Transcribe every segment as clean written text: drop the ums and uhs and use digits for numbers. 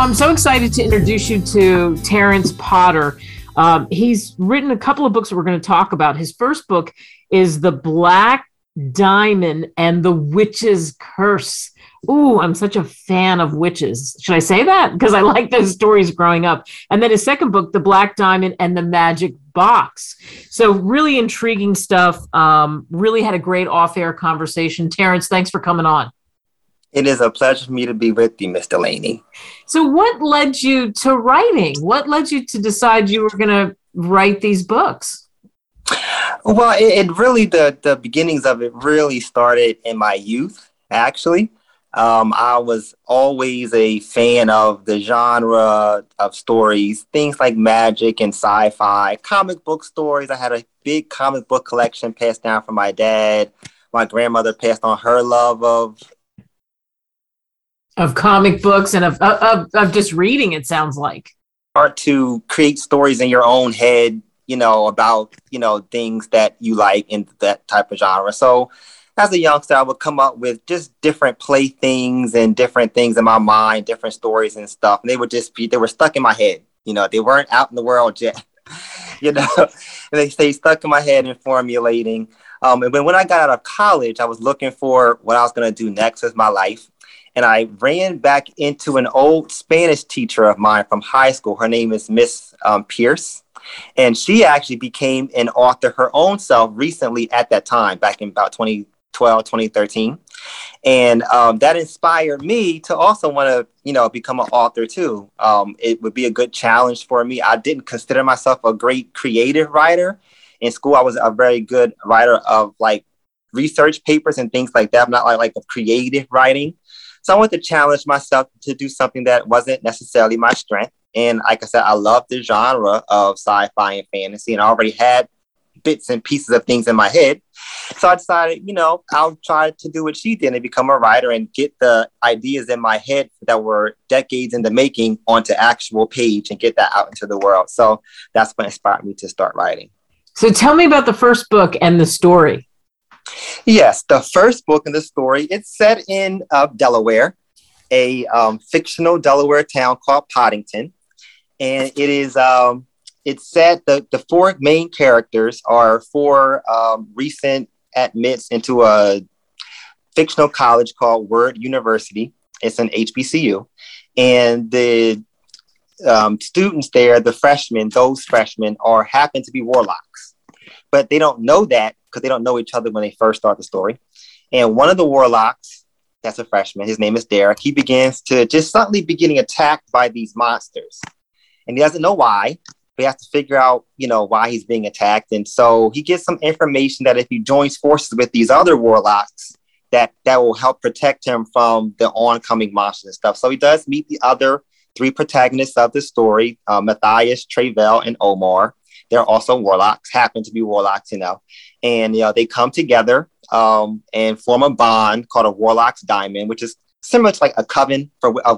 I'm so excited to introduce you to Terrence Potter. He's written a couple of books that we're going to talk about. His first book is The Black Diamond and the Witch's Curse. Ooh, I'm such a fan of witches. Should I say that? Because I like those stories growing up. And then his second book, The Black Diamond and the Magic Box. So really intriguing stuff. Really had a great off-air conversation. Terrence, thanks for coming on. It is a pleasure for me to be with you, Ms. Delaney. So what led you to writing? What led you to decide you were going to write these books? Well, it really, the beginnings of it really started in my youth, actually. I was always a fan of the genre of stories, things like magic and sci-fi, comic book stories. I had a big comic book collection passed down from my dad. My grandmother passed on her love of comic books and of just reading, it sounds like. Start to create stories in your own head, about, things that you like in that type of genre. So as a youngster, I would come up with just different playthings and different things in my mind, different stories and stuff. And they were stuck in my head. They weren't out in the world yet, and they stay stuck in my head and formulating. And when I got out of college, I was looking for what I was going to do next with my life. And I ran back into an old Spanish teacher of mine from high school. Her name is Miss Pierce. And she actually became an author her own self recently at that time, back in about 2012, 2013. And that inspired me to also want to, become an author too. It would be a good challenge for me. I didn't consider myself a great creative writer. In school, I was a very good writer of like research papers and things like that, not like of creative writing. So I wanted to challenge myself to do something that wasn't necessarily my strength. And like I said, I love the genre of sci-fi and fantasy, and I already had bits and pieces of things in my head. So I decided, I'll try to do what she did and become a writer and get the ideas in my head that were decades in the making onto actual page and get that out into the world. So that's what inspired me to start writing. So tell me about the first book and the story. Yes, the first book in the story, it's set in Delaware, a fictional Delaware town called Poddington. And it is, it's set, the four main characters are four recent admits into a fictional college called Word University. It's an HBCU. And the students there, those freshmen happen to be warlocks. But they don't know that because they don't know each other when they first start the story. And one of the warlocks, that's a freshman, his name is Derek, he begins to just suddenly be getting attacked by these monsters. And he doesn't know why, but he has to figure out, why he's being attacked. And so he gets some information that if he joins forces with these other warlocks, that will help protect him from the oncoming monsters and stuff. So he does meet the other three protagonists of the story, Matthias, Trevel, and Omar. They're also warlocks, happen to be warlocks, and, they come together and form a bond called a Warlock's Diamond, which is similar to like a coven of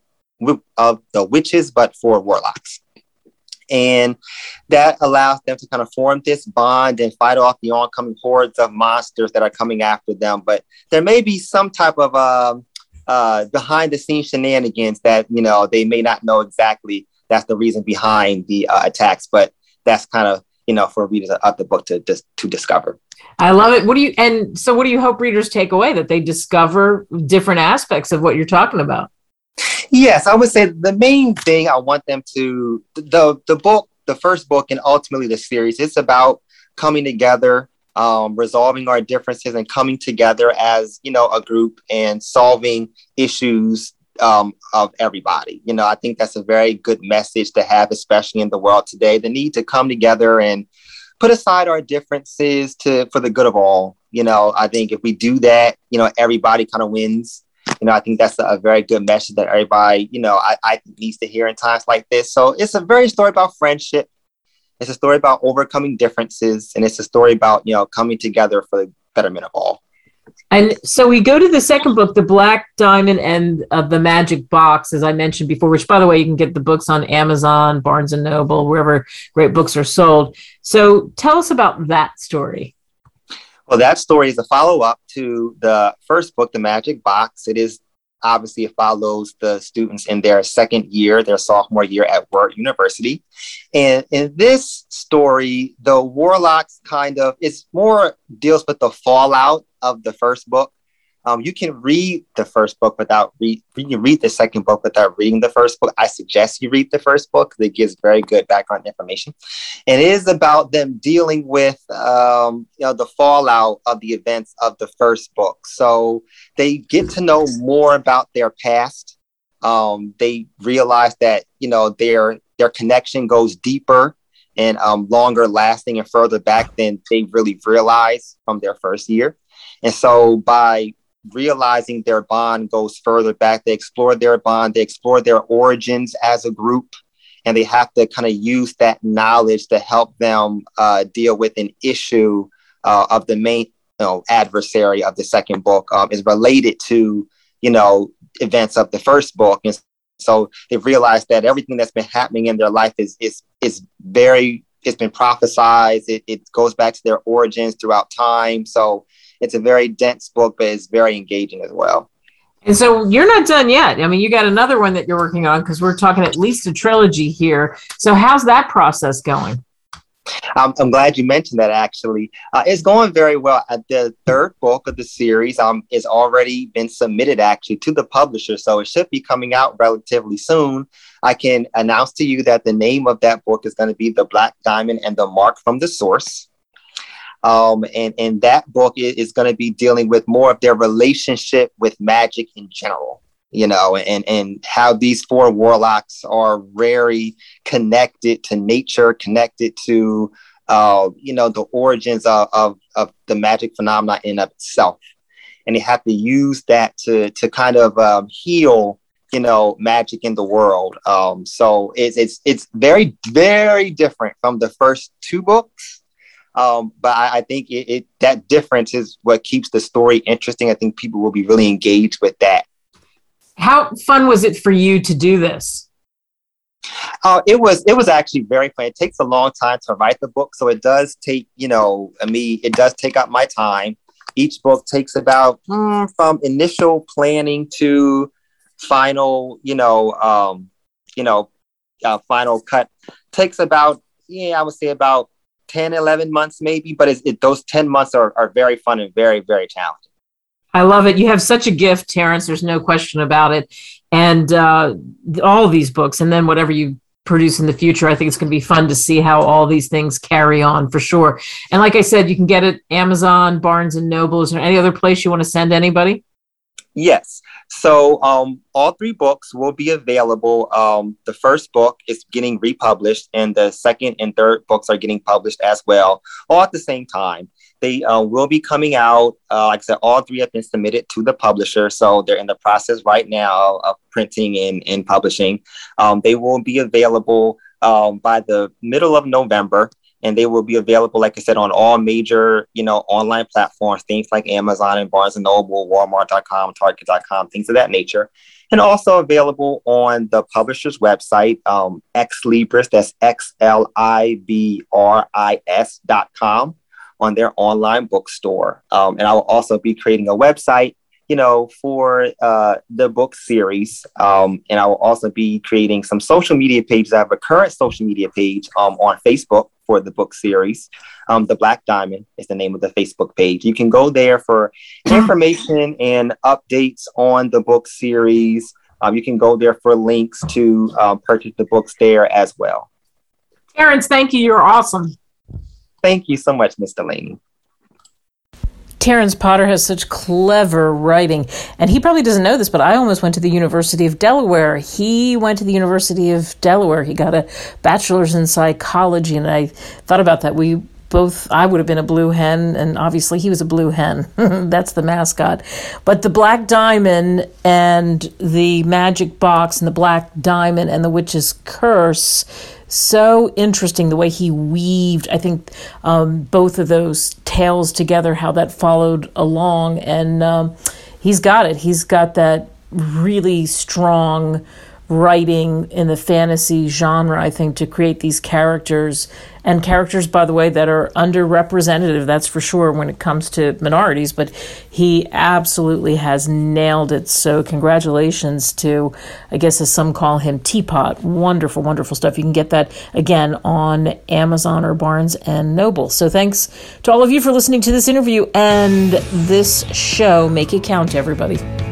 the witches, but for warlocks. And that allows them to kind of form this bond and fight off the oncoming hordes of monsters that are coming after them. But there may be some type of behind the scenes shenanigans that, they may not know exactly that's the reason behind the attacks, but that's kind of, for readers of the book to discover. I love it. What do you hope readers take away, that they discover different aspects of what you're talking about? Yes, I would say the main thing I want them to, the book, the first book, and ultimately the series, it's about coming together, resolving our differences and coming together as, a group and solving issues of everybody. I think that's a very good message to have, especially in the world today, the need to come together and put aside our differences for the good of all. I think if we do that, everybody kind of wins. I think that's a very good message that everybody, I needs to hear in times like this. So it's a very story about friendship. It's a story about overcoming differences. And it's a story about, coming together for the betterment of all. And so we go to the second book, The Black Diamond and the Magic Box, as I mentioned before, which, by the way, you can get the books on Amazon, Barnes and Noble, wherever great books are sold. So tell us about that story. Well, that story is a follow-up to the first book, The Magic Box. It is obviously it follows the students in their second year, their sophomore year at Word University. And in this story, the Warlocks it's more deals with the fallout of the first book. You can read the first book you can read the second book without reading the first book. I suggest you read the first book because it gives very good background information. And it is about them dealing with, the fallout of the events of the first book. So they get to know more about their past. They realize that, their connection goes deeper and longer lasting and further back than they really realized from their first year. And so by realizing their bond goes further back, they explore their bond, they explore their origins as a group, and they have to kind of use that knowledge to help them deal with an issue of the main adversary of the second book is related to events of the first book. And so they've realized that everything that's been happening in their life it's been prophesized. It goes back to their origins throughout time. So it's a very dense book, but it's very engaging as well. And so you're not done yet. I mean, you got another one that you're working on because we're talking at least a trilogy here. So how's that process going? I'm glad you mentioned that, actually. It's going very well. The third book of the series is already been submitted, actually, to the publisher. So it should be coming out relatively soon. I can announce to you that the name of that book is going to be The Black Diamond and the Mark from the Source. And that book is going to be dealing with more of their relationship with magic in general, and how these four warlocks are very connected to nature, connected to, the origins of the magic phenomena in of itself. And they have to use that to kind of heal, magic in the world. So it's very, very different from the first two books. But I think that difference is what keeps the story interesting. I think people will be really engaged with that. How fun was it for you to do this? It was actually very fun. It takes a long time to write the book, so it does take, it does take up my time. Each book takes about from initial planning to final, final cut takes about, I would say about 10, 11 months maybe, but those 10 months are very fun and very, very challenging. I love it. You have such a gift, Terrence. There's no question about it. And all of these books, and then whatever you produce in the future, I think it's going to be fun to see how all these things carry on for sure. And like I said, you can get it Amazon, Barnes and Noble. Is there any other place you want to send anybody? Yes. So all three books will be available. The first book is getting republished, and the second and third books are getting published as well, all at the same time. They will be coming out. Like I said, all three have been submitted to the publisher, so they're in the process right now of printing and publishing. They will be available by the middle of November. And they will be available, like I said, on all major, online platforms, things like Amazon and Barnes & Noble, Walmart.com, Target.com, things of that nature. And also available on the publisher's website, Xlibris, that's Xlibris.com, on their online bookstore. And I will also be creating a website, for the book series. And I will also be creating some social media pages. I have a current social media page on Facebook for the book series. The Black Diamond is the name of the Facebook page. You can go there for information and updates on the book series. You can go there for links to purchase the books there as well. Terrence, thank you. You're awesome. Thank you so much, Ms. Delaney. Terrence Potter has such clever writing, and he probably doesn't know this, but I almost went to the University of Delaware. He went to the University of Delaware. He got a bachelor's in psychology, and I thought about that. I would have been a blue hen, and obviously he was a blue hen. That's the mascot. But the Black Diamond and the Magic Box and the Black Diamond and the Witch's Curse, so interesting the way he weaved, I think, both of those tales together, how that followed along. And he's got it. He's got that really strong writing in the fantasy genre, I think, to create these characters and characters, by the way, that are underrepresented, that's for sure, when it comes to minorities, but he absolutely has nailed it. So congratulations to, I guess as some call him, Teapot. Wonderful, wonderful stuff. You can get that, again, on Amazon or Barnes & Noble. So thanks to all of you for listening to this interview and this show. Make it count, everybody.